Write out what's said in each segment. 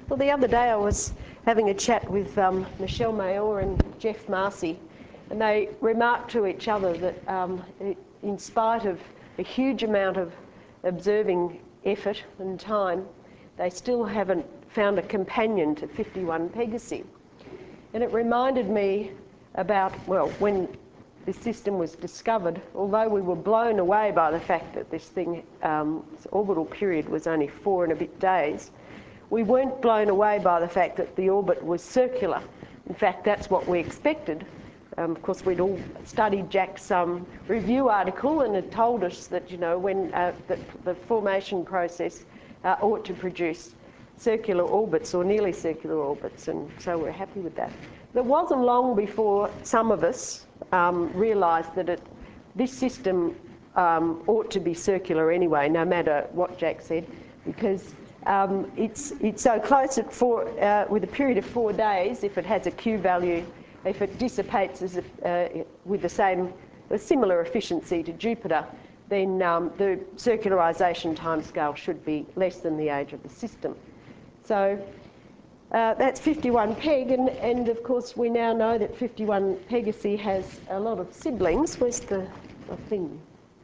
Well, the other day I was having a chat with Michelle Mayor and Jeff Marcy, and they remarked to each other that in spite of a huge amount of observing effort and time, they still haven't found a companion to 51 Pegasi. And it reminded me about, well, when this system was discovered, although we were blown away by the fact that this thing, its orbital period was only 4 and a bit days, we weren't blown away by the fact that the orbit was circular. In fact, that's what we expected. Of course, we'd all studied Jack's review article, and it told us that, you know, when that the formation process ought to produce circular orbits or nearly circular orbits, and so we're happy with that. It wasn't long before some of us realised that this system ought to be circular anyway, no matter what Jack said, because it's so close at with a period of 4 days. If it has a Q value, if it dissipates as with a similar efficiency to Jupiter, then the circularisation timescale should be less than the age of the system. So that's 51 Peg, and of course we now know that 51 Pegasi has a lot of siblings. Where's the thing?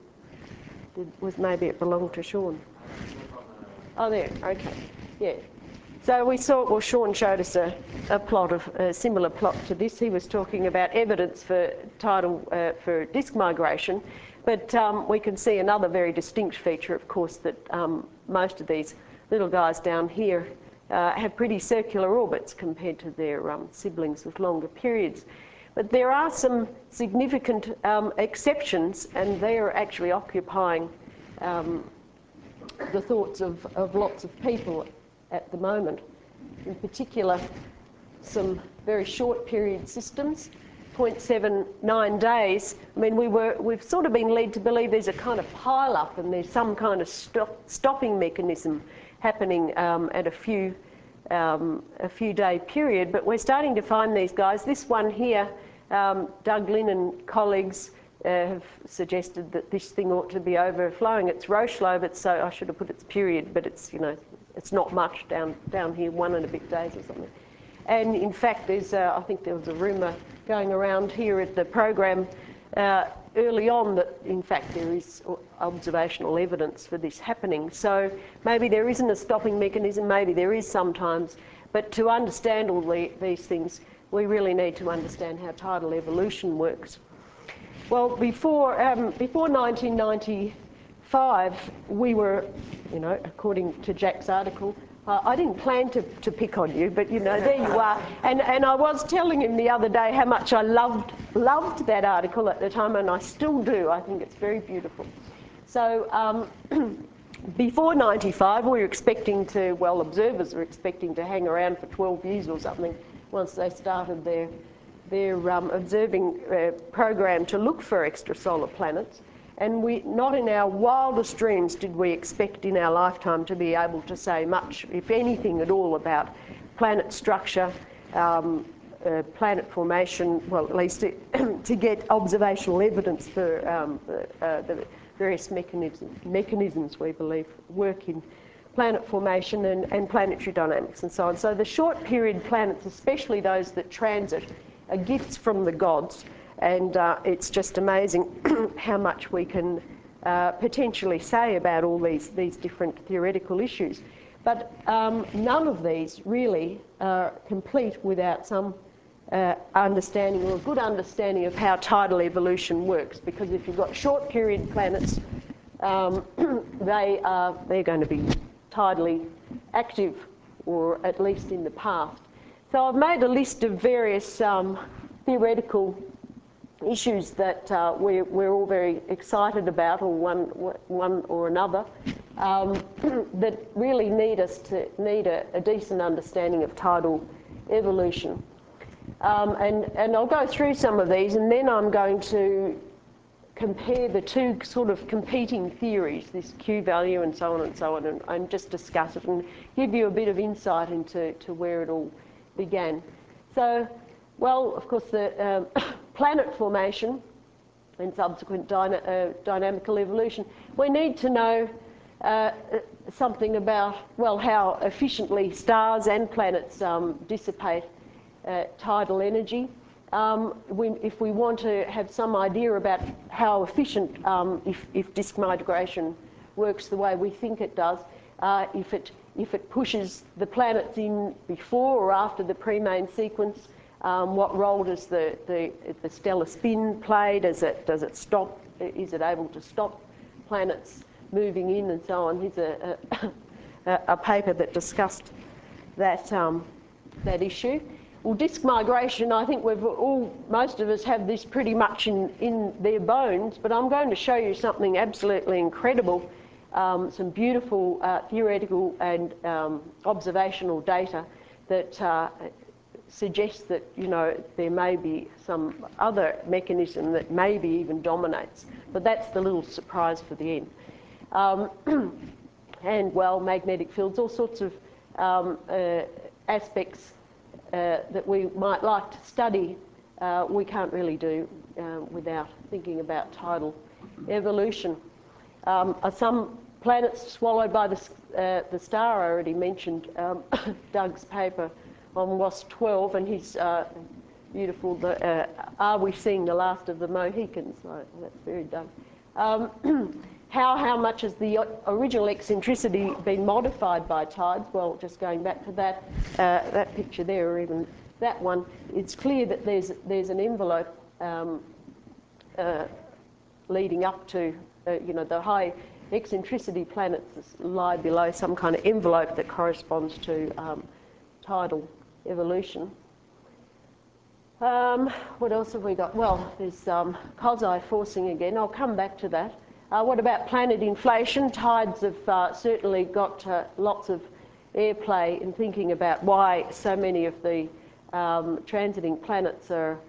Maybe it belonged to Sean. Oh, there, okay, yeah. So we saw, well, Sean showed us a plot of a similar plot to this. He was talking about evidence for tidal, for disk migration, but we can see another very distinct feature, of course, that most of these little guys down here have pretty circular orbits compared to their siblings with longer periods. But there are some significant exceptions, and they are actually occupying the thoughts of lots of people at the moment. In particular, some very short period systems, 0.79 days. I mean, we've sort of been led to believe there's a kind of pile up and there's some kind of stopping mechanism happening at a few day period, but we're starting to find these guys. This one here, Doug Lynn and colleagues have suggested that this thing ought to be overflowing. It's Roche-Lobe, so I should have put its period, but it's, you know, it's not much down here, 1 and a bit days or something. And in fact, there's I think there was a rumour going around here at the program early on that in fact there is observational evidence for this happening. So maybe there isn't a stopping mechanism, maybe there is sometimes, but to understand all these things, we really need to understand how tidal evolution works. Well, before 1995, we were, you know, according to Jack's article, I didn't plan to pick on you, but, you know, there you are. And I was telling him the other day how much I loved that article at the time, and I still do. I think it's very beautiful. So before 95, we were expecting to, well, observers were expecting to hang around for 12 years or something once they started their observing program to look for extrasolar planets. And not in our wildest dreams did we expect in our lifetime to be able to say much, if anything at all, about planet structure, planet formation, well, at least to get observational evidence for the various mechanisms we believe work in planet formation and planetary dynamics and so on. So the short period planets, especially those that transit, are gifts from the gods, and it's just amazing how much we can potentially say about all these different theoretical issues. But none of these really are complete without some understanding, or a good understanding, of how tidal evolution works, because if you've got short period planets, they're going to be tidally active, or at least in the past. So I've made a list of various theoretical issues that we're all very excited about, or one or another, that really need a decent understanding of tidal evolution. And I'll go through some of these, and then I'm going to compare the two sort of competing theories, this Q value and so on, and just discuss it and give you a bit of insight into where it all began. So, well, of course, the planet formation and subsequent dynamical evolution, we need to know something about, well, how efficiently stars and planets dissipate tidal energy. If we want to have some idea about how efficient, if disk migration works the way we think it does, if it pushes the planets in before or after the pre-main sequence, what role does the stellar spin play? Does it stop? Is it able to stop planets moving in and so on? Here's a paper that discussed that that issue. Well, disk migration, I think most of us have this pretty much in their bones, but I'm going to show you something absolutely incredible, some beautiful theoretical and observational data that suggests that, you know, there may be some other mechanism that maybe even dominates. But that's the little surprise for the end. And, well, magnetic fields, all sorts of aspects that we might like to study, we can't really do without thinking about tidal evolution. Are some planets swallowed by the star? I already mentioned Doug's paper on WASP-12 and his beautiful, Are We Seeing the Last of the Mohicans? Oh, that's very Doug. How much has the original eccentricity been modified by tides? Well, just going back to that picture there, or even that one, it's clear that there's an envelope leading up to, you know, the high eccentricity planets lie below some kind of envelope that corresponds to tidal evolution. What else have we got? Well, there's Kozai forcing again. I'll come back to that. What about planet inflation? Tides have certainly got lots of airplay in thinking about why so many of the transiting planets are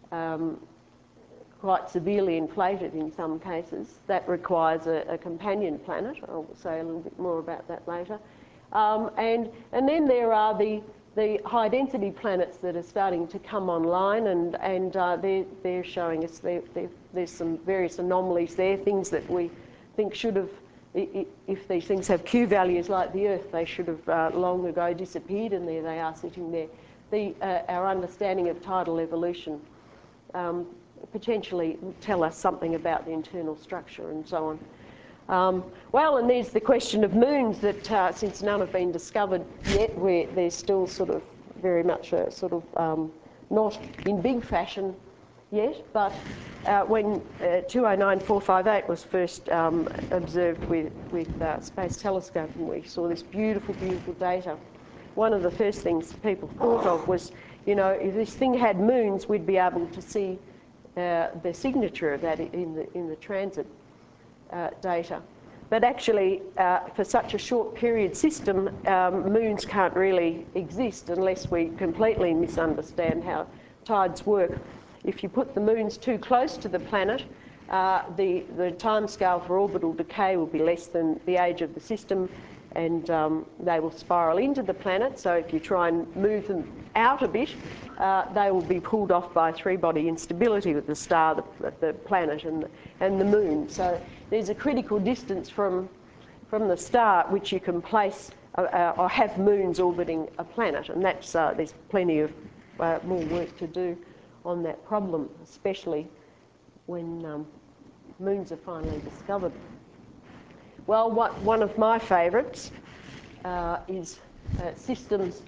quite severely inflated in some cases. That requires a companion planet. I'll say a little bit more about that later. And then there are the high density planets that are starting to come online, and they're showing us there's some various anomalies there, things that we think should have, if these things have Q values like the Earth, they should have long ago disappeared, and there they are sitting there. Our understanding of tidal evolution potentially tell us something about the internal structure and so on. Well, and there's the question of moons that, since none have been discovered yet, they're still sort of very much not in big fashion yet. But when 209458 was first observed with Space Telescope, and we saw this beautiful, beautiful data, one of the first things people thought of was, you know, if this thing had moons, we'd be able to see the signature of that in the transit data. But actually, for such a short period system, moons can't really exist unless we completely misunderstand how tides work. If you put the moons too close to the planet, the timescale for orbital decay will be less than the age of the system, and they will spiral into the planet. So if you try and move them out a bit, they will be pulled off by three-body instability with the star, the planet, and the moon. So there's a critical distance from the star at which you can place or have moons orbiting a planet, and that's there's plenty of more work to do on that problem, especially when moons are finally discovered. Well, one of my favourites is systems,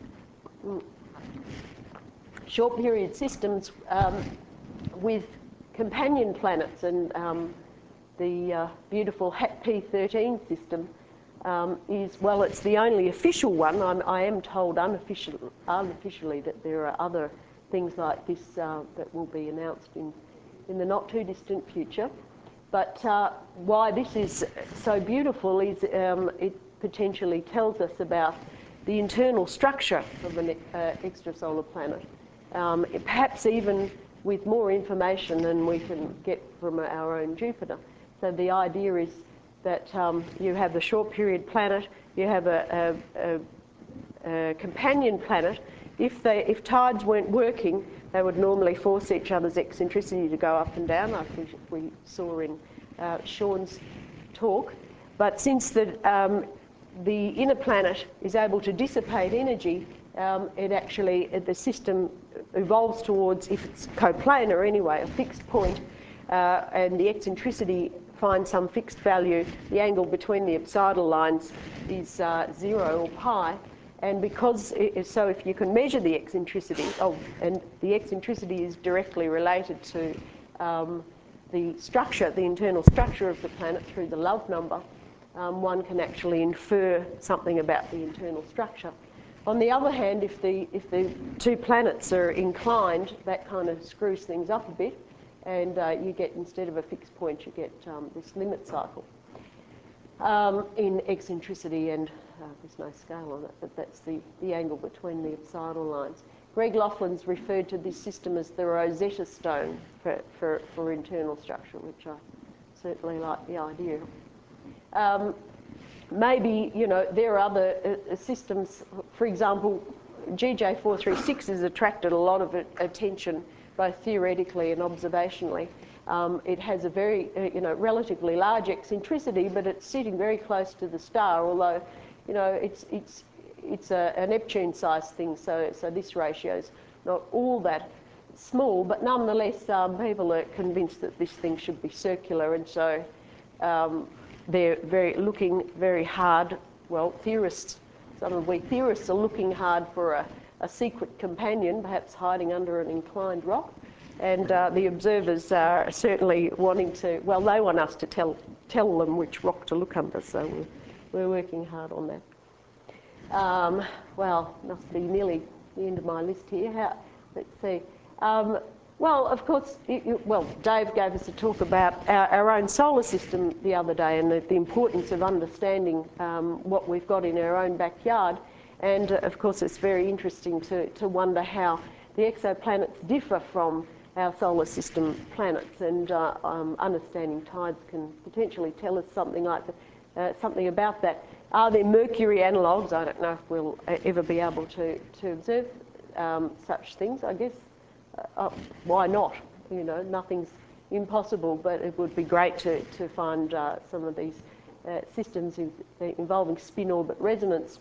short period systems with companion planets, and the beautiful HAT-P13 system is, well, it's the only official one. I am told unofficially that there are other things like this that will be announced in the not too distant future. But why this is so beautiful is it potentially tells us about the internal structure of an extrasolar planet, perhaps even with more information than we can get from our own Jupiter. So the idea is that you have the short period planet, you have a companion planet. If tides weren't working, they would normally force each other's eccentricity to go up and down, like we saw in Sean's talk. But since the inner planet is able to dissipate energy, the system evolves towards, if it's coplanar anyway, a fixed point, and the eccentricity finds some fixed value. The angle between the apsidal lines is 0 or pi, and because so if you can measure the eccentricity, and the eccentricity is directly related to the structure, the internal structure of the planet through the Love number, one can actually infer something about the internal structure. On the other hand, if the two planets are inclined, that kind of screws things up a bit, and you get, instead of a fixed point, you get this limit cycle in eccentricity, and there's no scale on it, but that's the angle between the apsidal lines. Greg Laughlin's referred to this system as the Rosetta Stone for internal structure, which I certainly like the idea of. Maybe, you know, there are other systems. For example, GJ436 has attracted a lot of attention, both theoretically and observationally. It has a very, relatively large eccentricity, but it's sitting very close to the star, although, you know, it's a Neptune-sized thing, so this ratio is not all that small, but nonetheless, people are convinced that this thing should be circular, and so they're looking very hard. Well, theorists, we theorists are looking hard for a secret companion, perhaps hiding under an inclined rock, and the observers are certainly wanting to. Well, they want us to tell them which rock to look under, so we're working hard on that. Well, must be nearly the end of my list here. Let's see. Well, of course, Dave gave us a talk about our own solar system the other day, and the importance of understanding what we've got in our own backyard. And of course, it's very interesting to wonder how the exoplanets differ from our solar system planets, and understanding tides can potentially tell us something like something about that. Are there Mercury analogues? I don't know if we'll ever be able to observe such things. I guess. Why not? You know, nothing's impossible, but it would be great to find some of these systems involving spin-orbit resonance.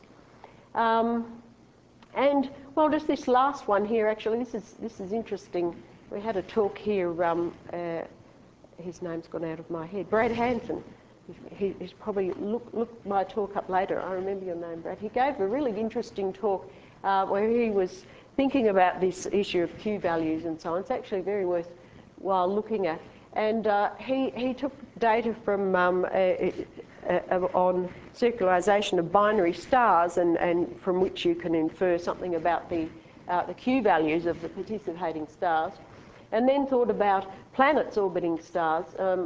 And well, just this last one here. Actually, this is interesting. We had a talk here. His name's gone out of my head. Brad Hanson. He's probably look my talk up later. I remember your name, Brad. He gave a really interesting talk where he was thinking about this issue of Q values and so on. It's actually very worthwhile looking at. And he took data from on circularization of binary stars, and from which you can infer something about the Q values of the participating stars, and then thought about planets orbiting stars.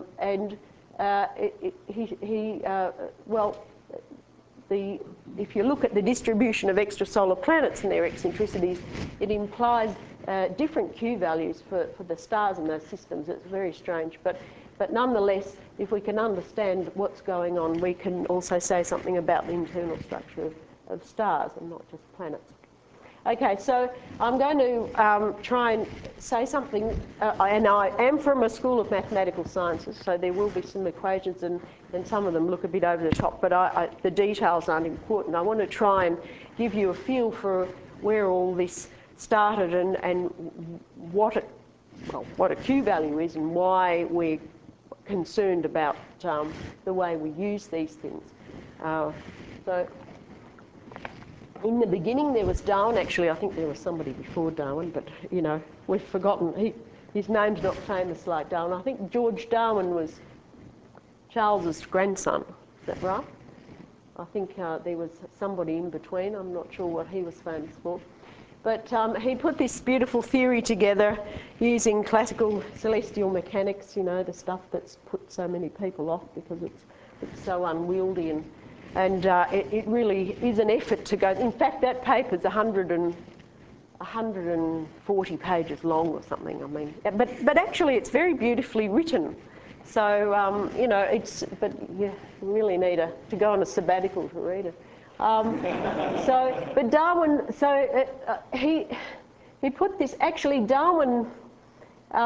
If you look at the distribution of extrasolar planets and their eccentricities, it implies different Q values for the stars in those systems. It's very strange, but nonetheless, if we can understand what's going on, we can also say something about the internal structure of stars and not just planets. Okay, so I'm going to try and say something, and I am from a school of mathematical sciences, so there will be some equations, and some of them look a bit over the top, but the details aren't important. I want to try and give you a feel for where all this started and what a Q value is and why we're concerned about the way we use these things. So in the beginning there was Darwin. Actually, I think there was somebody before Darwin, but you know, we've forgotten. His name's not famous like Darwin. I think George Darwin was Charles's grandson. Is that right? I think there was somebody in between. I'm not sure what he was famous for. But he put this beautiful theory together using classical celestial mechanics, you know, the stuff that's put so many people off because it's so unwieldy, and it really is an effort to go. In fact, that paper's 140 pages long or something. I mean, but actually it's very beautifully written. So you know, but you really need to go on a sabbatical to read it. But Darwin, he put this. Actually, Darwin,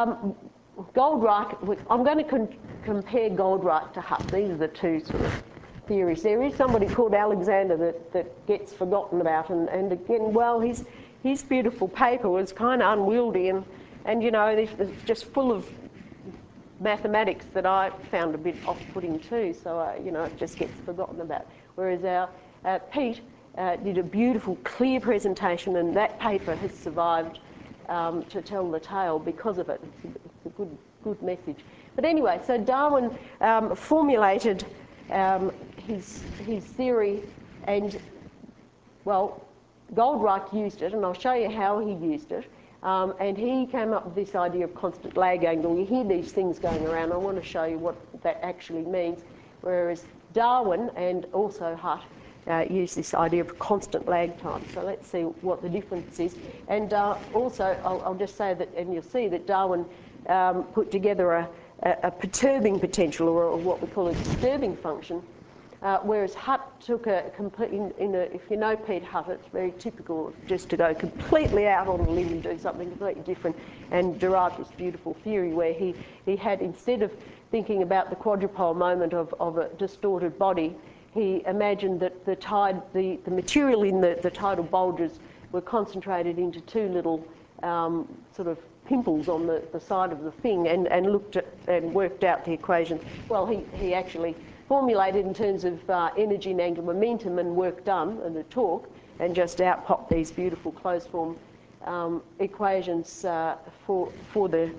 Goldreich. I'm going to compare Goldreich to Hutt. These are the two sort of theories. There is somebody called Alexander that gets forgotten about, and again, well, his beautiful paper was kind of unwieldy and you know, it's just full of mathematics that I found a bit off-putting too, so you know, it just gets forgotten about. Whereas our Pete did a beautiful, clear presentation, and that paper has survived to tell the tale because of it. It's a good message. But anyway, so Darwin formulated his theory, and well, Goldreich used it, and I'll show you how he used it. And he came up with this idea of constant lag angle. You hear these things going around. I want to show you what that actually means. Whereas Darwin and also Hutt use this idea of constant lag time. So let's see what the difference is. And also, I'll just say that, and you'll see that Darwin put together a perturbing potential, or what we call a disturbing function, whereas Hutt took a complete, if you know Pete Hutt, it's very typical just to go completely out on a limb and do something completely different, and derived this beautiful theory where he had, instead of thinking about the quadrupole moment of a distorted body, he imagined that the material in the tidal bulges were concentrated into two little sort of pimples on the side of the thing, and looked at and worked out the equation. Well, he actually formulated in terms of energy and angular momentum and work done and the torque, and just out popped these beautiful closed form equations for the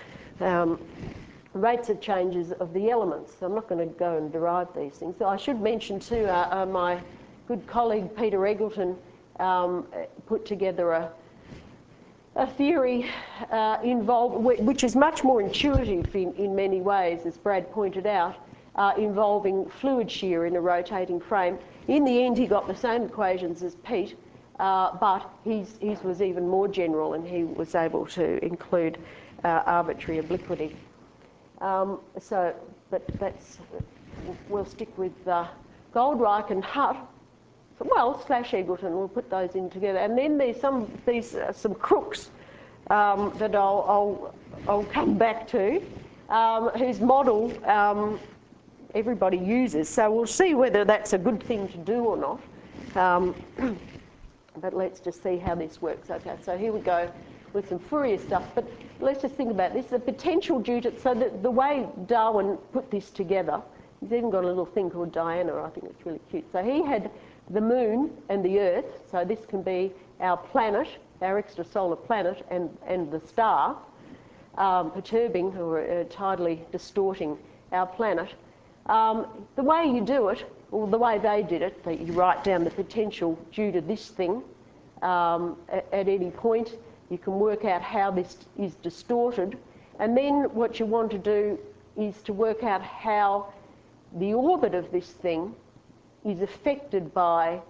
rates of changes of the elements. So I'm not going to go and derive these things. So I should mention too, my good colleague Peter Eggleton put together a theory which is much more intuitive in many ways, as Brad pointed out, involving fluid shear in a rotating frame. In the end, he got the same equations as Pete, but his was even more general, and he was able to include arbitrary obliquity. But we'll stick with Goldreich and Hutt. Well, / Eggleton, we'll put those in together. And then there's some crooks that I'll come back to, whose model everybody uses. So we'll see whether that's a good thing to do or not. But let's just see how this works. Okay, so here we go with some Fourier stuff. But let's just think about this. The potential due to, so the way Darwin put this together, he's even got a little thing called Diana. I think it's really cute. So he had the moon and the Earth. So this can be our planet, our extrasolar planet, and the star, perturbing or tidally distorting our planet. The way you do it, or the way they did it, that you write down the potential due to this thing at any point. You can work out how this is distorted. And then what you want to do is to work out how the orbit of this thing is affected by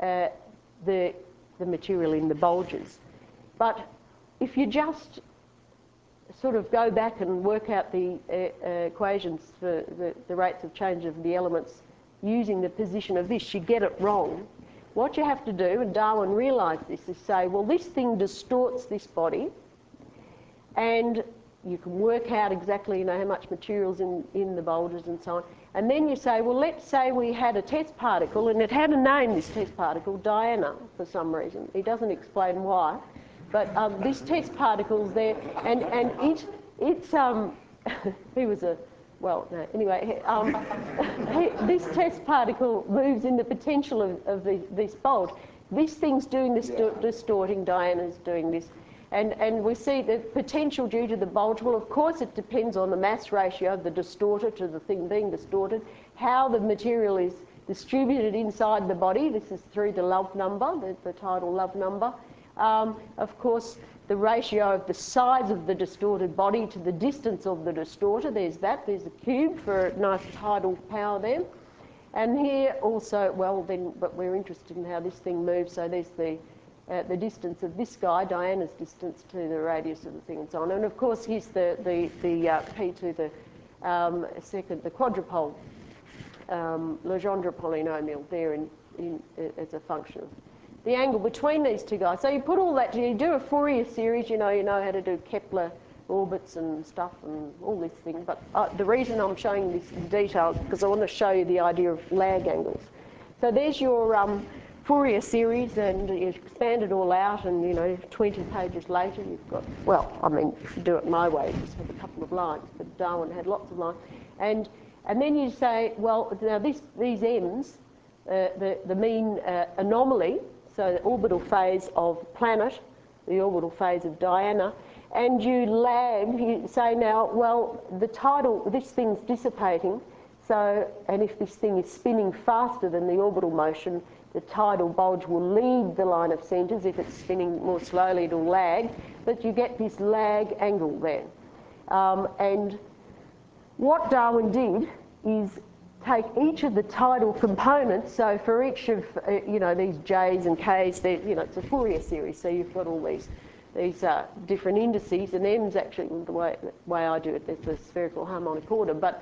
the material in the bulges. But if you just sort of go back and work out the equations for the rates of change of the elements using the position of this, you get it wrong. What you have to do, and Darwin realised this, is say, well, this thing distorts this body, and you can work out exactly, how much material's in the bulges and so on. And then you say, well, let's say we had a test particle, and it had a name, this test particle, Diana, for some reason. He doesn't explain why. But this test particle's there, and it's he was a, well, no, anyway, this test particle moves in the potential of this bulge. This thing's doing this distorting, Diana's doing this. And we see the potential due to the bulge. Well, of course, it depends on the mass ratio of the distorter to the thing being distorted, how the material is distributed inside the body. This is through the Love number, the tidal Love number. Of course, the ratio of the size of the distorted body to the distance of the distorter. There's a cube for a nice tidal power there. And here also, well, then, but we're interested in how this thing moves. So there's the distance of this guy, Diana's distance to the radius of the thing, and so on. And of course, here's the p to the the quadrupole Legendre polynomial there as a function of the angle between these two guys. So you put all that together, you do a Fourier series, you know how to do Kepler orbits and stuff and all this thing. But the reason I'm showing this in detail is because I want to show you the idea of lag angles. So there's your Fourier series, and you expand it all out, and 20 pages later you've got, well, I mean, if you do it my way, you just have a couple of lines, but Darwin had lots of lines. And then you say, well, now these M's, the mean anomaly, so the orbital phase of planet, the orbital phase of Diana, and you say now, well, this thing's dissipating, so, and if this thing is spinning faster than the orbital motion, the tidal bulge will lead the line of centres. If it's spinning more slowly, it'll lag, but you get this lag angle there. And what Darwin did is take each of the tidal components, so for each of these J's and K's, it's a Fourier series, so you've got all these different indices, and M's actually the way I do it, there's the spherical harmonic order. But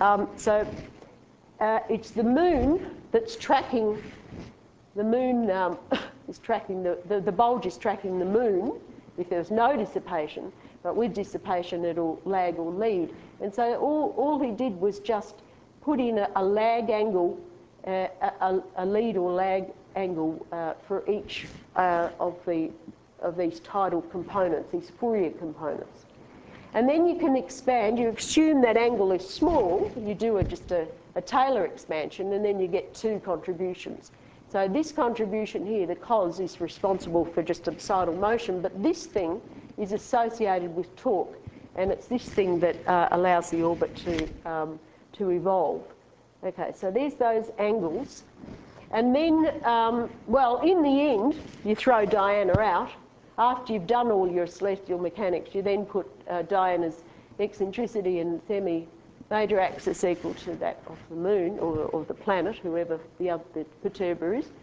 it's the moon that's tracking, the moon is tracking, the bulge is tracking the moon if there's no dissipation, but with dissipation it'll lag or lead. And so all he did was just put in a lag angle, a lead or lag angle for each of these tidal components, these Fourier components. And then you can expand, you assume that angle is small, you do just a Taylor expansion, and then you get two contributions. So this contribution here, the cos, is responsible for just absidal motion, but this thing is associated with torque, and it's this thing that allows the orbit to evolve. Okay, so there's those angles. And then, well, in the end, you throw Diana out. After you've done all your celestial mechanics, you then put Diana's eccentricity and semi-major axis equal to that of the moon or the planet, whoever the perturber is.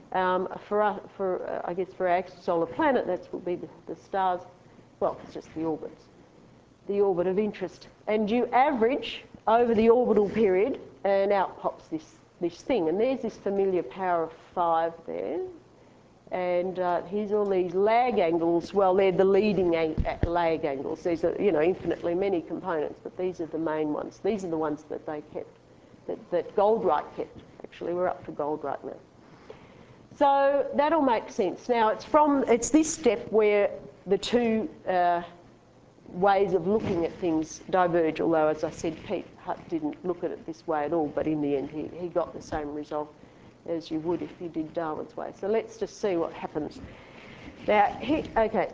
I guess for our extrasolar planet, that will be the stars. Well, it's just the orbits, the orbit of interest. And you average over the orbital period, and out pops this thing. And there's this familiar power of 5 there. And here's all these lag angles. Well, they're the leading lag angles. These are, infinitely many components, but these are the main ones. These are the ones that they kept, that Goldreich kept. Actually, we're up to Goldreich now. So that'll make sense. Now, it's this step where the two ways of looking at things diverge, although, as I said, Pete Hutt didn't look at it this way at all, but in the end he got the same result as you would if you did Darwin's way. So let's just see what happens. Now, okay,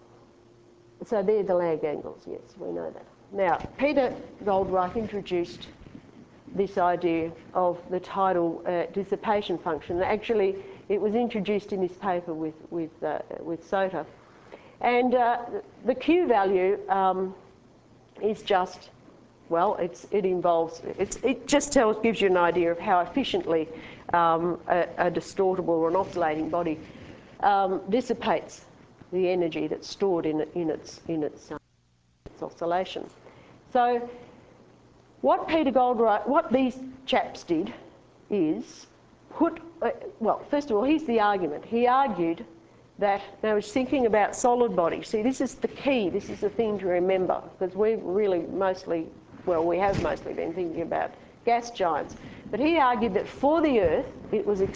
so they're the lag angles, yes, we know that. Now, Peter Goldreich introduced this idea of the tidal dissipation function. Actually, it was introduced in this paper with Sota. And the Q value is just, well, it just gives you an idea of how efficiently a distortable or an oscillating body dissipates the energy that's stored in its oscillation. So what Peter Goldreich, what these chaps did is well, first of all, here's the argument. He argued that they was thinking about solid bodies. See, this is the key, this is the thing to remember, because we've really mostly, well, we have mostly been thinking about gas giants. But he argued that for the Earth, it was an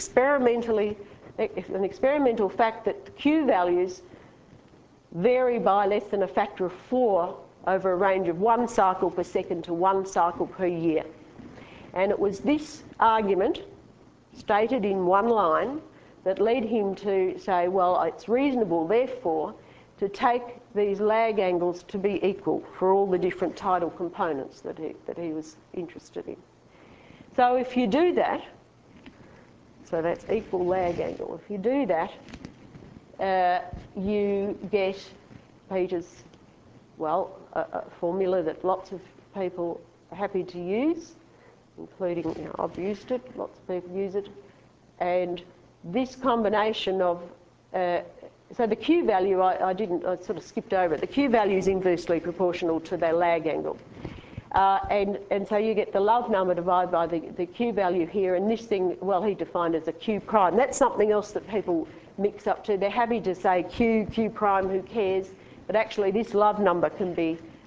experimental fact that the Q values vary by less than a factor of 4 over a range of 1 cycle per second to 1 cycle per year. And it was this argument, stated in one line, that led him to say, well, it's reasonable, therefore, to take these lag angles to be equal for all the different tidal components that he was interested in. So if you do that, so that's equal lag angle. If you do that, you get Peter's, well, a formula that lots of people are happy to use, including, I've used it, lots of people use it, and this combination of, so the Q value, I sort of skipped over it. The Q value is inversely proportional to their lag angle. And so you get the love number divided by the Q value here, and this thing, well, he defined as a Q prime. That's something else that people mix up too. They're happy to say Q prime, who cares? But actually this love number can be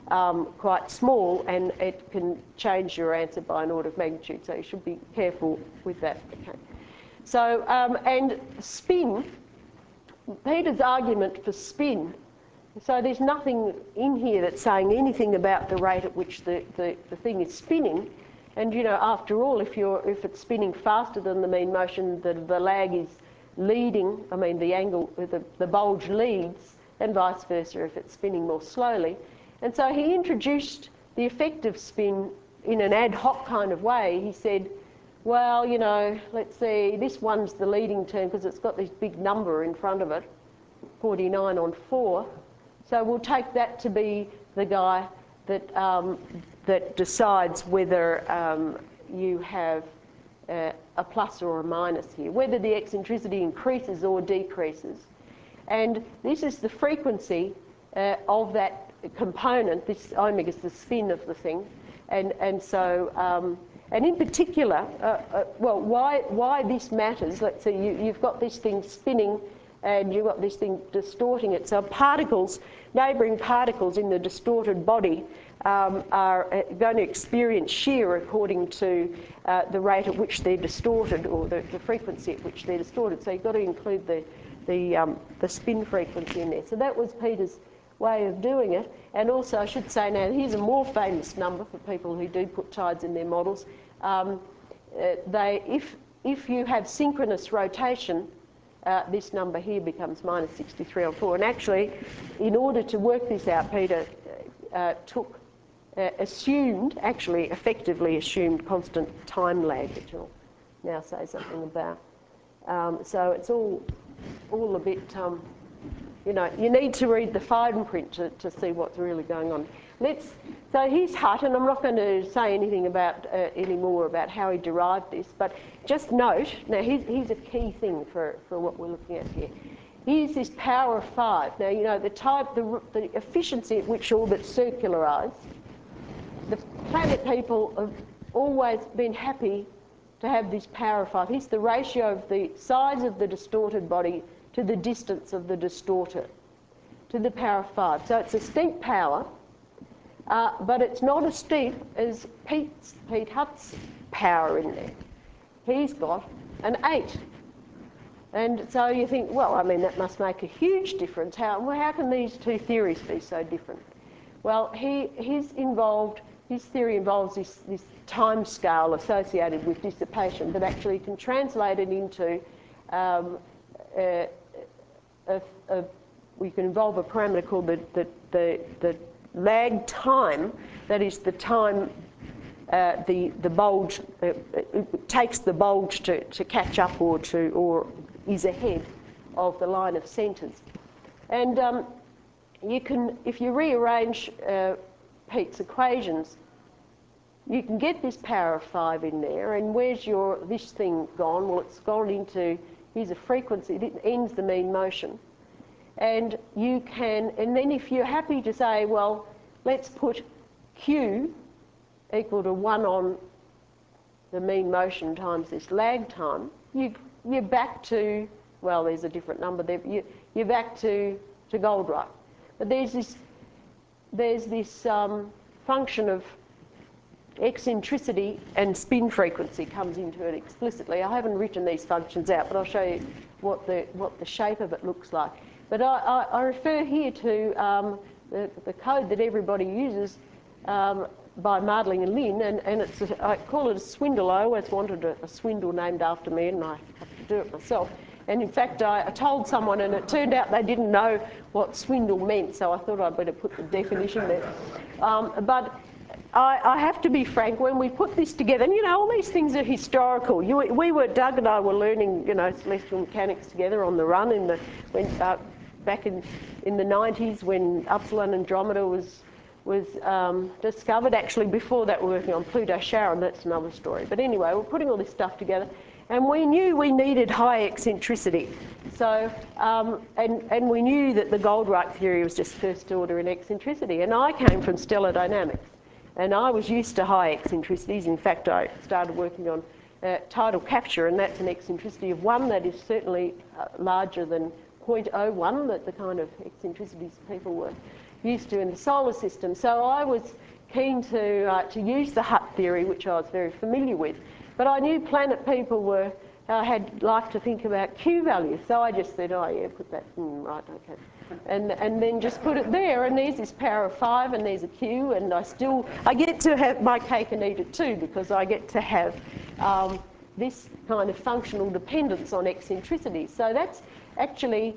quite small, and it can change your answer by an order of magnitude. So you should be careful with that. Okay. So, and spin, Peter's argument for spin, so there's nothing in here that's saying anything about the rate at which the thing is spinning. And, you know, after all, if it's spinning faster than the mean motion, the lag is leading, I mean, the angle, the bulge leads, and vice versa if it's spinning more slowly. And so he introduced the effective spin in an ad hoc kind of way. He said, well, you know, let's see, this one's the leading term because it's got this big number in front of it, 49 on 4. So we'll take that to be the guy that, that decides whether you have a plus or a minus here, whether the eccentricity increases or decreases. And this is the frequency of that component. This omega is the spin of the thing. And so, and in particular, well, why this matters, let's see, you've got this thing spinning and you've got this thing distorting it. So particles, neighbouring particles in the distorted body are going to experience shear according to the rate at which they're distorted, or the frequency at which they're distorted. So you've got to include the spin frequency in there. So that was Peter's way of doing it. And also I should say now, here's a more famous number for people who do put tides in their models. If you have synchronous rotation, this number here becomes minus 63 on 4. And actually, in order to work this out, Peter actually effectively assumed constant time lag, which I'll now say something about. So it's all a bit, you know, you need to read the fine print to see what's really going on. So here's Hutt, and I'm not going to say anything about any more about how he derived this, but just note, now here's a key thing for what we're looking at here. Here's this power of 5. Now, you know, the efficiency at which orbits circularise, the planet people have always been happy to have this power of 5. Here's the ratio of the size of the distorted body to the distance of the distorter, to the power of 5. So it's a steep power, but it's not as steep as Pete Hutt's power in there. He's got an 8. And so you think, well, I mean, that must make a huge difference. How can these two theories be so different? Well, his theory involves this time scale associated with dissipation, but actually can translate it into we can involve a parameter called the lag time. That is the time the bulge it takes the bulge to catch up or is ahead of the line of centres. And you can, if you rearrange Pete's equations, you can get this power of 5 in there. And where's this thing gone? Well, it's gone into, here's a frequency, it ends the mean motion. And you can, and then if you're happy to say, well, let's put Q equal to 1 on the mean motion times this lag time, you're back to, well, there's a different number there, but you're back to Goldreich. But there's this function of eccentricity and spin frequency comes into it explicitly. I haven't written these functions out, but I'll show you what the shape of it looks like. But I refer here to the code that everybody uses by Mardling and Lin, and I call it a swindle. I always wanted a swindle named after me, and I have to do it myself. And in fact, I told someone, and it turned out they didn't know what swindle meant, so I thought I'd better put the definition there. But I have to be frank, when we put this together, and you know, all these things are historical. Doug and I were learning, you know, celestial mechanics together on the run back in the 90s when Upsilon Andromeda was discovered. Actually, before that, we were working on Pluto Charon. That's another story. But anyway, we're putting all this stuff together, and we knew we needed high eccentricity. So, and we knew that the Goldreich theory was just first order in eccentricity. And I came from stellar dynamics, and I was used to high eccentricities. In fact, I started working on tidal capture, and that's an eccentricity of 1 that is certainly larger than 0.01, that the kind of eccentricities people were used to in the solar system. So I was keen to use the Hut theory, which I was very familiar with. But I knew planet people had liked to think about Q values, so I just said, oh yeah, put that in, right, okay. And then just put it there, and there's this power of 5, and there's a Q, and I get to have my cake and eat it too, because I get to have this kind of functional dependence on eccentricity. So that's actually,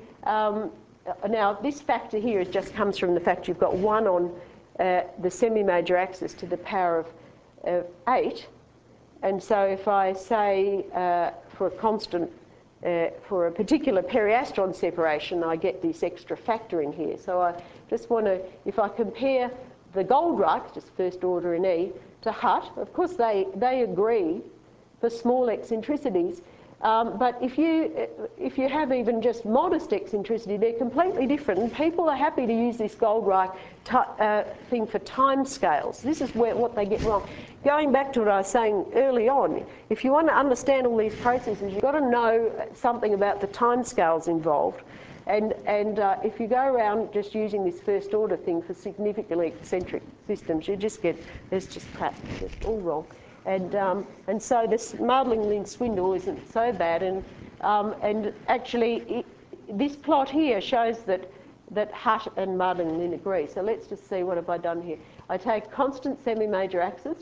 now this factor here just comes from the fact you've got 1 on the semi-major axis to the power of 8. And so if I say for a constant, for a particular periastron separation, I get this extra factor in here. So I just want to, if I compare the Goldreich, just first order in E, to Hut, of course they agree for small eccentricities. But if you have even just modest eccentricity, they're completely different. And people are happy to use this Goldreich thing for time scales. This is what they get wrong. Going back to what I was saying early on, if you want to understand all these processes, you've got to know something about the time scales involved. And if you go around just using this first order thing for significantly eccentric systems, you just get, it's just crap, it's all wrong. And so this Mardling-Lin swindle isn't so bad. And actually, this plot here shows that Hut and Mardling-Lin agree. So let's just see, what have I done here? I take constant semi-major axis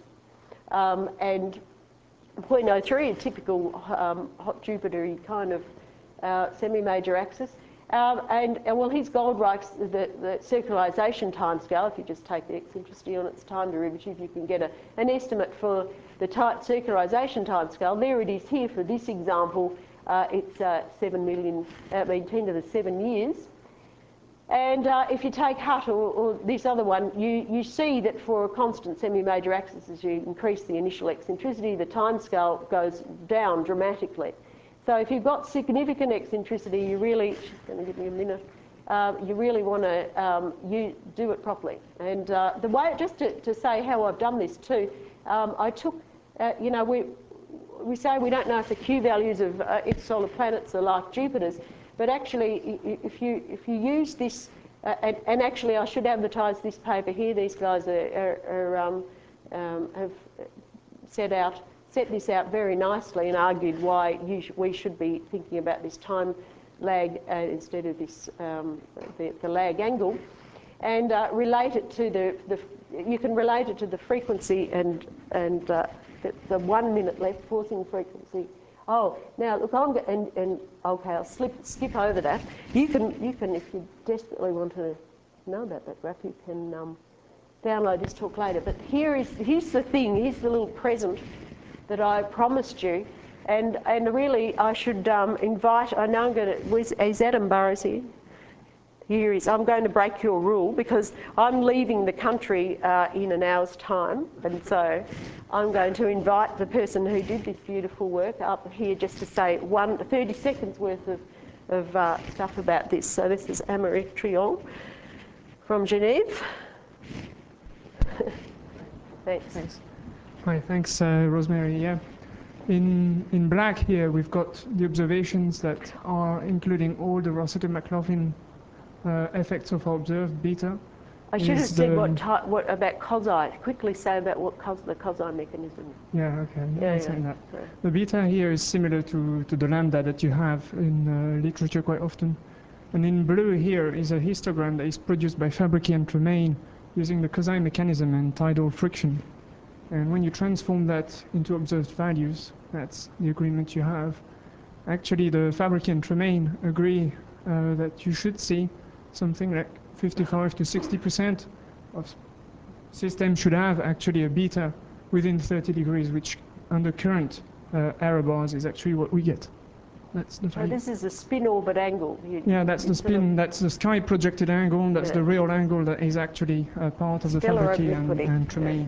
and 0.03, a typical hot Jupiter-y kind of semi-major axis. And well, here's Goldreich's, the circularization timescale. If you just take the eccentricity on its time derivative, you can get an estimate for the circularization timescale. There it is here for this example. It's 10 to the 7 years. And if you take Hut or this other one, you see that for a constant semi-major axis, as you increase the initial eccentricity, the timescale goes down dramatically. So if you've got significant eccentricity, you really, she's going to give me a minute, you really want to do it properly. And the way, just to say how I've done this too, I took, you know, we say we don't know if the Q values of exosolar planets are like Jupiter's, but actually if you use this, and actually I should advertise this paper here. These guys have set this out very nicely and argued why we should be thinking about this time lag instead of this the lag angle, and relate it to you can relate it to the frequency and the 1 minute left forcing frequency. Oh, now look, okay, I'll skip over that. You can if you desperately want to know about that graph, you can download this talk later. But here's the thing. Here's the little present that I promised you, and really I should invite. I know I'm going to. Is Adam Burrows here? Here he is. I'm going to break your rule because I'm leaving the country in an hour's time, and so I'm going to invite the person who did this beautiful work up here just to say 30 seconds worth of stuff about this. So this is Amaury Triol from Genève. Thanks. Hi, thanks, Rosemary. Yeah, in black here we've got the observations that are including all the Rossiter-McLaughlin effects of observed beta. I should have said what about Kozai. Quickly say about what the Kozai mechanism. Yeah, okay. Yeah. That. The beta here is similar to the lambda that you have in literature quite often. And in blue here is a histogram that is produced by Fabrici and Tremaine using the Kozai mechanism and tidal friction. And when you transform that into observed values, that's the agreement you have. Actually, the Fabrici and Tremaine agree that you should see something like 55 to 60% of systems should have actually a beta within 30 degrees, which under current error bars is actually what we get. That's the value. So this is a spin orbit angle. Yeah, that's the spin, that's the sky projected angle, that's the real angle that is actually part of the Fabrici and Tremaine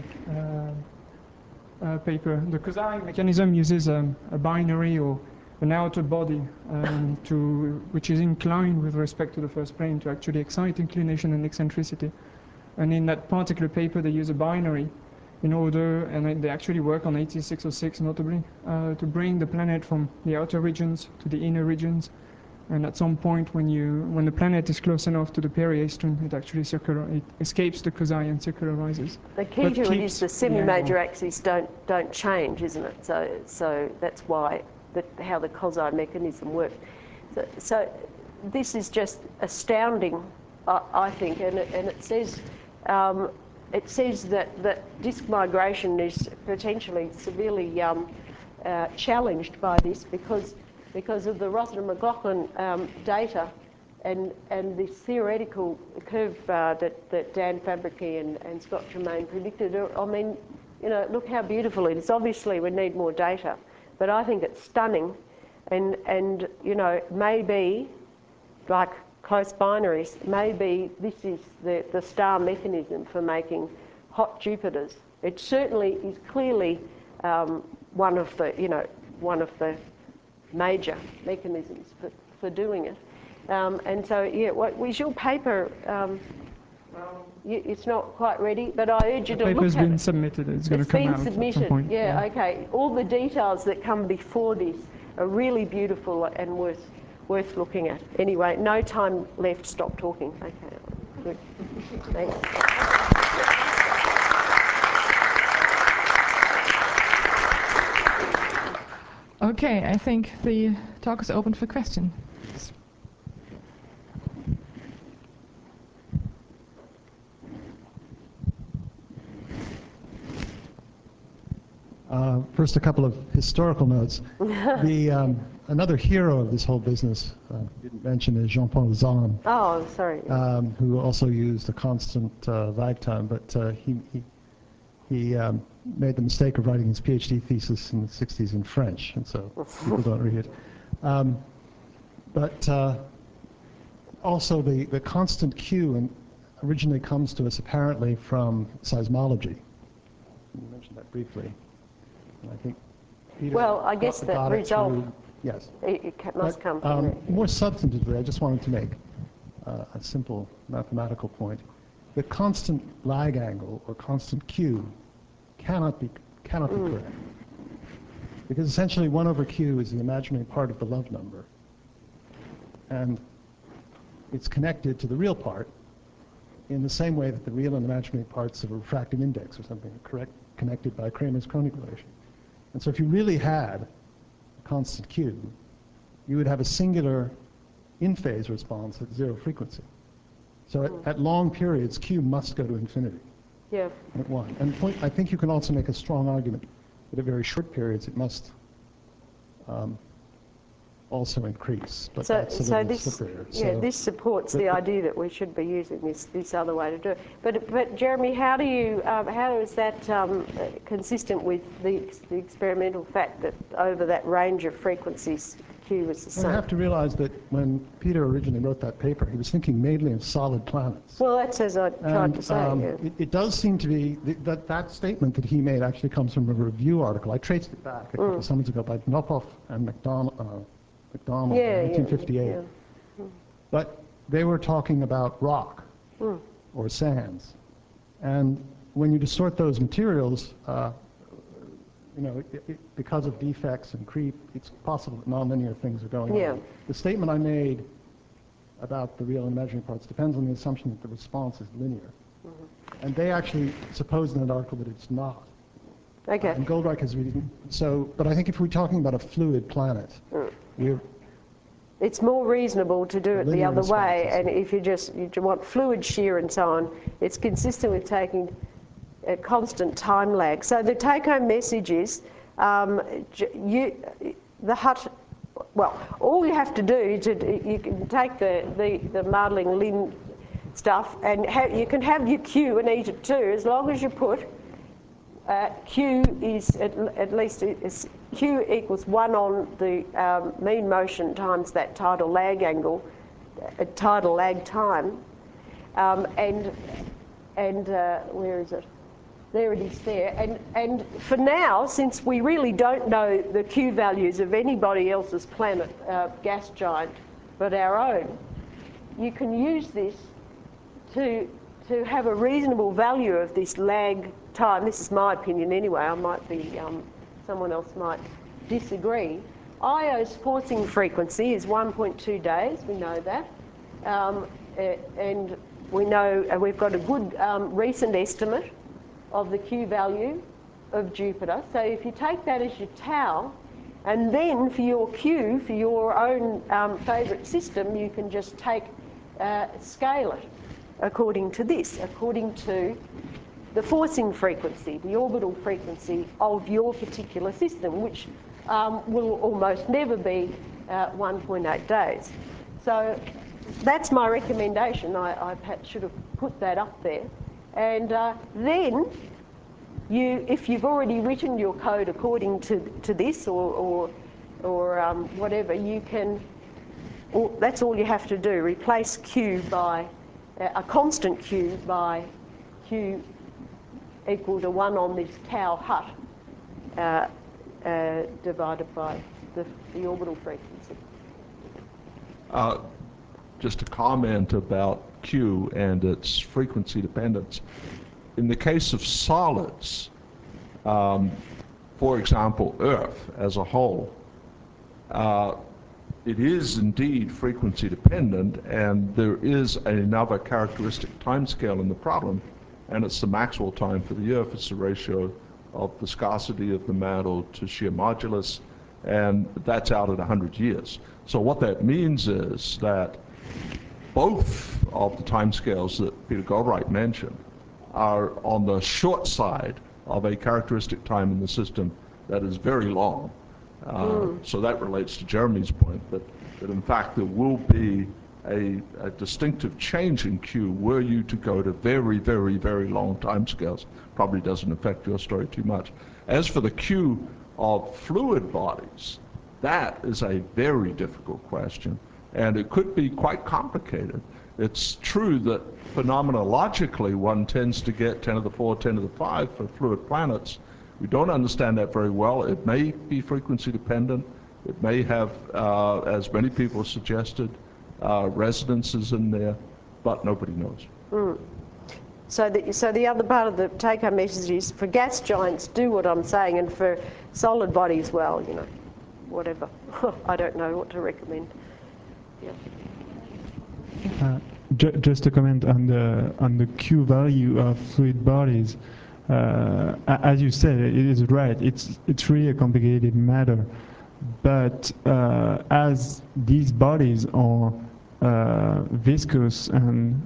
paper. The Kozai mechanism uses a binary or an outer body which is inclined with respect to the first plane to actually excite inclination and eccentricity. And in that particular paper they use a binary in order, and they actually work on 8606 notably, to bring the planet from the outer regions to the inner regions And at some point, when the planet is close enough to the perihelion, it actually it escapes the Kozai and circularizes. The key to it is the semi-major axes don't change, isn't it? So that's why how the Kozai mechanism works. So this is just astounding, I think, and it says that disk migration is potentially severely challenged by this because of the Rossiter-McLaughlin data and this theoretical curve that Dan Fabricki and Scott Tremaine predicted. I mean, you know, look how beautiful it is. Obviously, we need more data, but I think it's stunning, and you know, maybe like close binaries, maybe this is the star mechanism for making hot Jupiters. It certainly is clearly one of the major mechanisms for doing it. And so, yeah, what was your paper? It's not quite ready, but I urge you to look at it. The paper's been submitted. It's going to come out at some point. Yeah, okay. All the details that come before this are really beautiful and worth looking at. Anyway, no time left. Stop talking. Okay, good. Thanks. Okay, I think the talk is open for questions. First, a couple of historical notes. Another hero of this whole business, didn't mention, is Jean-Paul Zahn. Oh, sorry. Who also used a constant lag time, but he made the mistake of writing his PhD thesis in the 60s in French, and so people don't read it. But also the constant Q originally comes to us apparently from seismology. You mentioned that briefly. And I think Peter, well, I guess that result yes. It must come from there. More substantively, I just wanted to make a simple mathematical point. The constant lag angle or constant Q cannot be correct, because essentially 1 over Q is the imaginary part of the love number, and it's connected to the real part in the same way that the real and imaginary parts of a refractive index or something are connected by Cramer's Kronig relation. And so if you really had a constant Q, you would have a singular in-phase response at 0 frequency. So at long periods, Q must go to infinity. Yeah. At 1. And I think you can also make a strong argument that at very short periods it must also increase. But that's a little slipperier. Yeah, this supports the idea that we should be using this other way to do it. But Jeremy, how is that consistent with the experimental fact that over that range of frequencies, Q is the same? I have to realize that when Peter originally wrote that paper, he was thinking mainly of solid planets. Well, that's as I tried to say. Yeah. It does seem to be that statement that he made actually comes from a review article. I traced it back a couple of summers ago by Knophoff and McDonald in 1958. Yeah. But they were talking about rock or sands. And when you distort those materials, you know, because of defects and creep, it's possible that nonlinear things are going on. The statement I made about the real and imaginary parts depends on the assumption that the response is linear. And they actually suppose in that article that it's not. Okay. And Goldreich is reading. So, but I think if we're talking about a fluid planet, it's more reasonable to do it the other way. And if you want fluid shear and so on, it's consistent with taking a constant time lag. So the take-home message is all you have to do is you can take the Marling Lin stuff and you can have your Q and eat it too, as long as you put Q is at least Q equals 1 on the mean motion times that tidal lag angle, tidal lag time, and where is it? There it is there. And for now, since we really don't know the Q values of anybody else's planet, gas giant, but our own, you can use this to have a reasonable value of this lag time. This is my opinion anyway. I might be, someone else might disagree. Io's forcing frequency is 1.2 days, we know that. And we know we've got a good recent estimate of the Q value of Jupiter. So if you take that as your tau, and then for your Q, for your own favourite system, you can just scale it according to this, according to the forcing frequency, the orbital frequency of your particular system, which will almost never be 1.8 days. So that's my recommendation. I perhaps should have put that up there. And then, if you've already written your code according to this or whatever, you can, that's all you have to do, replace Q by a constant Q by Q equal to 1 on this tau hut divided by the orbital frequency. Just a comment about Q and its frequency dependence. In the case of solids, for example, Earth as a whole, it is indeed frequency dependent, and there is another characteristic timescale in the problem, and it's the Maxwell time for the Earth. It's the ratio of viscosity of the metal to shear modulus, and that's out at 100 years. So what that means is that both of the timescales that Peter Goldreich mentioned are on the short side of a characteristic time in the system that is very long. So that relates to Jeremy's point that in fact there will be a distinctive change in Q were you to go to very, very, very long timescales. Probably doesn't affect your story too much. As for the Q of fluid bodies, that is a very difficult question, and it could be quite complicated. It's true that phenomenologically one tends to get 10 to the 4, 10 to the 5 for fluid planets. We don't understand that very well. It may be frequency dependent. It may have, as many people have suggested, resonances in there, but nobody knows. So the other part of the take-home message is for gas giants, do what I'm saying, and for solid bodies, well, you know, whatever. I don't know what to recommend. Yeah. Just a comment on the Q value of fluid bodies. As you said, it is right. It's really a complicated matter, but as these bodies are viscous and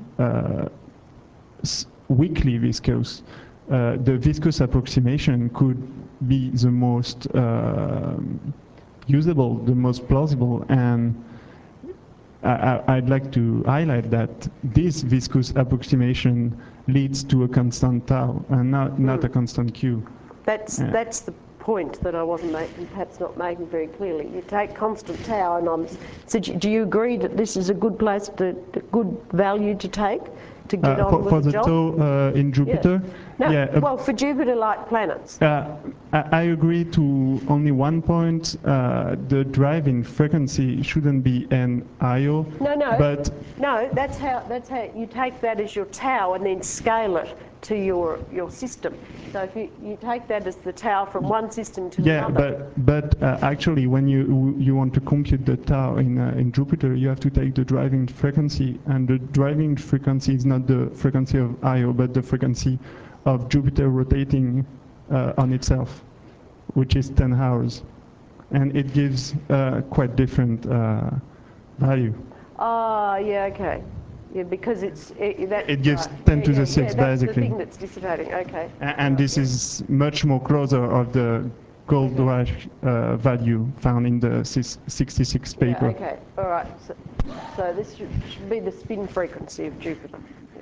weakly viscous, the viscous approximation could be the most usable, the most plausible, and I'd like to highlight that this viscous approximation leads to a constant tau and not a constant Q. That's the point that I wasn't perhaps not making very clearly. You take constant tau, and so do you agree that this is a good place, good value to take to get on with the job? For the tau in Jupiter? Yeah. No, yeah, well, for Jupiter-like planets. I agree to only one point. The driving frequency shouldn't be an IO. No, but no. That's how you take that as your tau and then scale it to your system. So if you take that as the tau from one system to another. But actually, when you want to compute the tau in Jupiter, you have to take the driving frequency, and the driving frequency is not the frequency of IO, but the frequency of Jupiter rotating on itself, which is 10 hours, and it gives quite different value. Yeah, okay. Yeah, because it gives 10 to the 6 that's basically. the thing that's dissipating. Okay. And this is much more closer of the Goldreich value found in the 66 paper. Yeah, okay. All right. So this should be the spin frequency of Jupiter.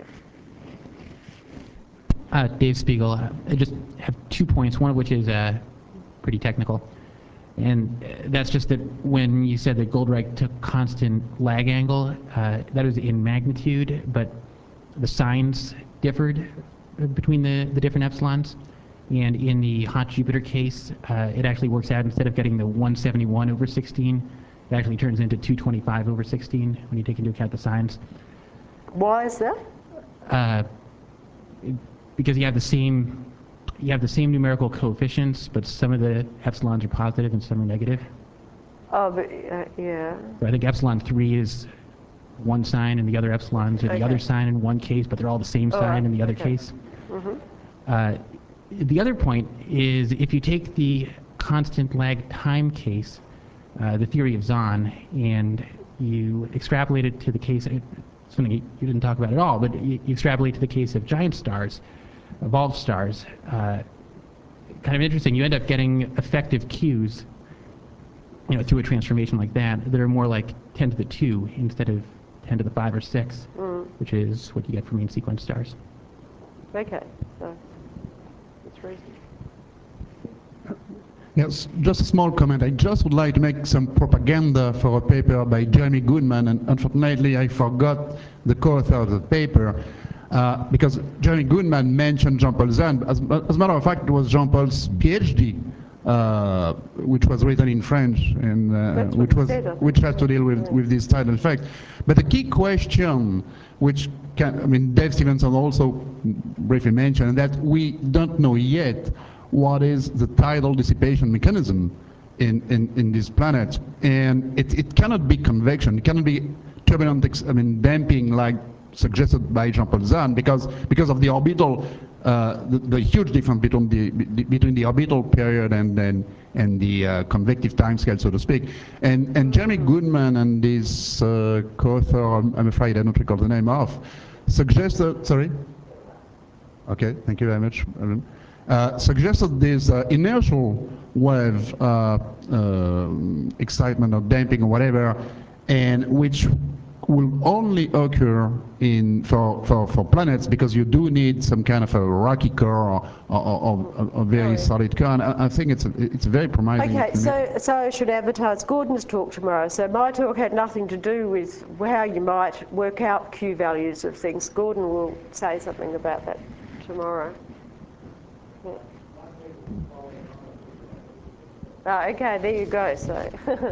Yeah. Dave Spiegel. I just have 2 points, one of which is pretty technical. And that's just that when you said that Goldreich took constant lag angle, that was in magnitude, but the signs differed between the different epsilons. And in the hot Jupiter case, it actually works out, instead of getting the 171/16, it actually turns into 225/16 when you take into account the signs. Why is that? Because you have the same numerical coefficients, but some of the epsilons are positive and some are negative. Oh, but, yeah. So I think epsilon 3 is one sign, and the other epsilons are the other sign in one case, but they're all the same sign in the other case. The other point is, if you take the constant lag time case, the theory of Zahn, and you extrapolate it to the case, something you didn't talk about at all, but you extrapolate to the case of giant stars, evolved stars, kind of interesting. You end up getting effective Qs, through a transformation like that are more like 10 to the 2 instead of 10 to the 5 or 6, which is what you get for main sequence stars. Okay, so it's reasonable. Yes, just a small comment. I just would like to make some propaganda for a paper by Jeremy Goodman, and unfortunately I forgot the co-author of the paper, because Jeremy Goodman mentioned Jean-Paul Zahn. As a matter of fact, it was Jean-Paul's PhD, which was written in French, and which has to deal with this tidal effect. But the key question, which Dave Stevenson also briefly mentioned, that we don't know yet what is the tidal dissipation mechanism in these planets, and it cannot be convection. It cannot be turbulent, damping like suggested by Jean-Paul Zahn, because of the orbital, the huge difference between the orbital period and the convective timescale, so to speak. And Jeremy Goodman and his co-author, I'm afraid I don't recall the name of, suggested. Sorry. Okay, thank you very much. Suggested this inertial wave excitement or damping or whatever, and which will only occur for planets, because you do need some kind of a rocky core or a very solid core. And I think it's very promising. Okay, so I should advertise Gordon's talk tomorrow. So my talk had nothing to do with how you might work out Q values of things. Gordon will say something about that tomorrow. Yeah. Okay, there you go. So.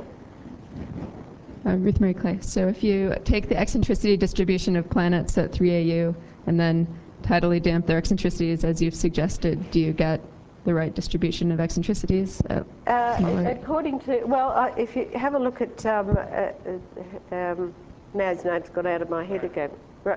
Ruth Mary Clay. So if you take the eccentricity distribution of planets at 3AU and then tidally damp their eccentricities as you've suggested, do you get the right distribution of eccentricities? According to, if you have a look at, now his name's gone out of my head again.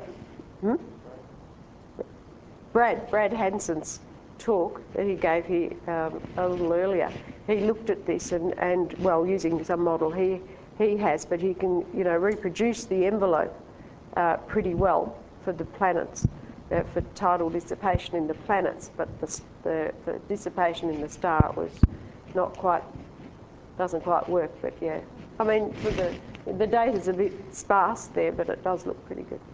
Brad Hanson's talk that he gave here a little earlier. He looked at this and using some model he has, but he can reproduce the envelope pretty well for the planets, for tidal dissipation in the planets, but the dissipation in the star was doesn't quite work, but yeah. I mean, for the data's a bit sparse there, but it does look pretty good.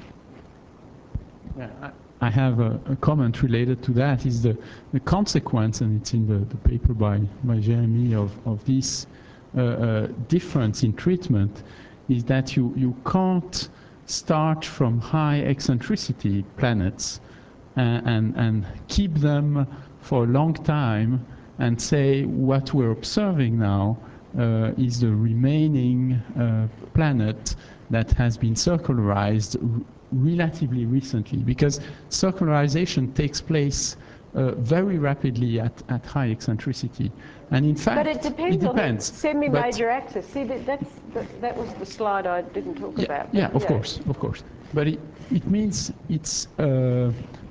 Yeah, I have a comment related to that. Is the consequence, and it's in the paper by Jeremy, of this difference in treatment, is that you can't start from high eccentricity planets and keep them for a long time and say what we're observing now is the remaining planet that has been circularized relatively recently, because circularization takes place very rapidly at high eccentricity, and in fact, but it depends on the semi-major axis. See, that was the slide I didn't talk about. Yeah, of course. But it means it's the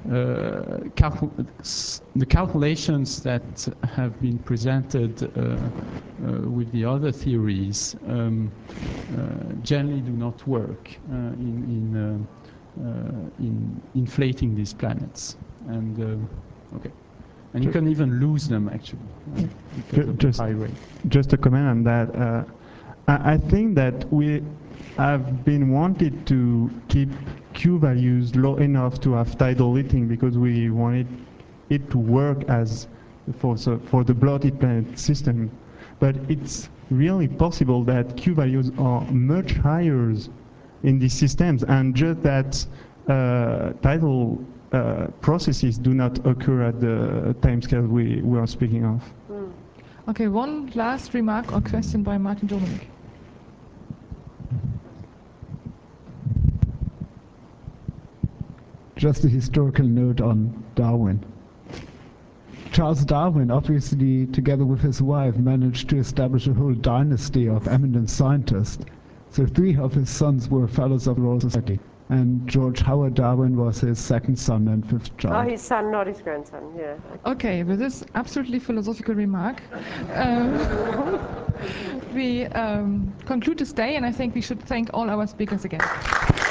calculations that have been presented with the other theories generally do not work in inflating these planets, and and you can even lose them actually. Just a comment on that. I think that we have been wanted to keep Q values low enough to have tidal heating, because we wanted it to work as for the blotted planet system. But it's really possible that Q values are much higher in these systems, and just that tidal processes do not occur at the timescale we are speaking of. Okay, one last remark or question by Martin Dominik. Just a historical note on Darwin. Charles Darwin, obviously, together with his wife, managed to establish a whole dynasty of eminent scientists. So 3 of his sons were fellows of the Royal Society. And George Howard Darwin was his second son and 5th child. Oh, his son, not his grandson, yeah. Okay, with this absolutely philosophical remark, we conclude this day, and I think we should thank all our speakers again.